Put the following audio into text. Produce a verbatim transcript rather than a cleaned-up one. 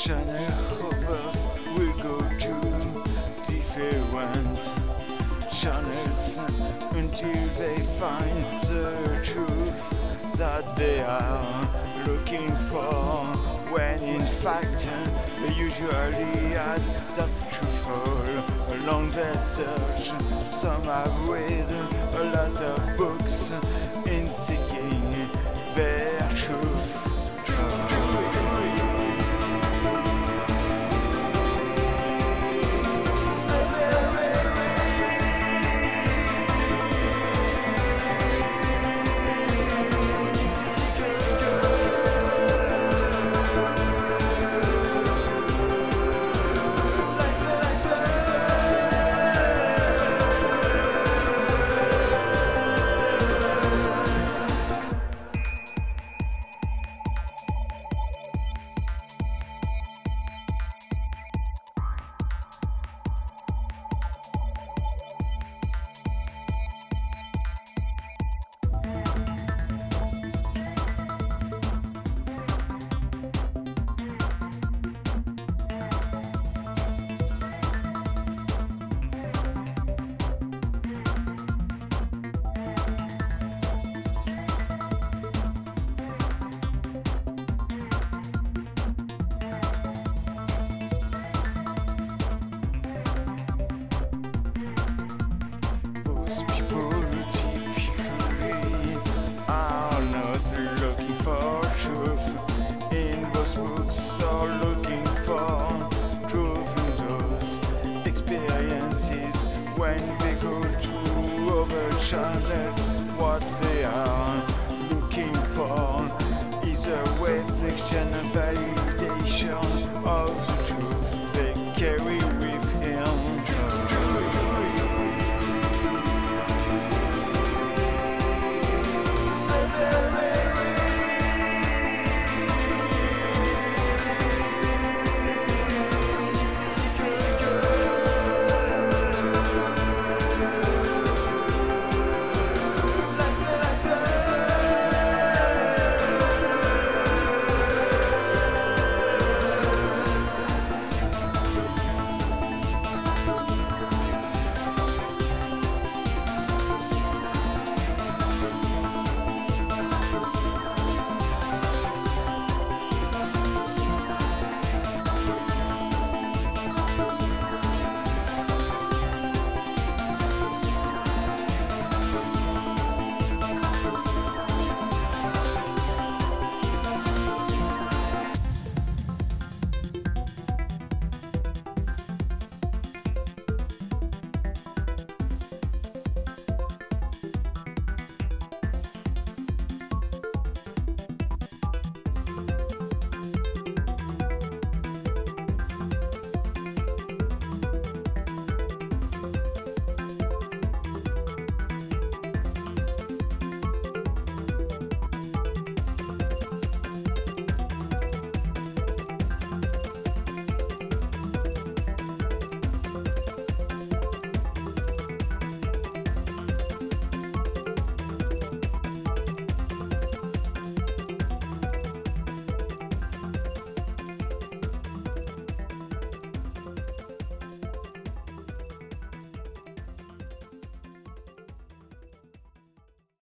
channel hoppers will go to different channels until they find the truth that they are looking for, when in fact they usually had that truth all along their search. Some have read a lot of books in seeking their truth. When they go to other channels, what they are looking for is a reflection and validation of the truth they carry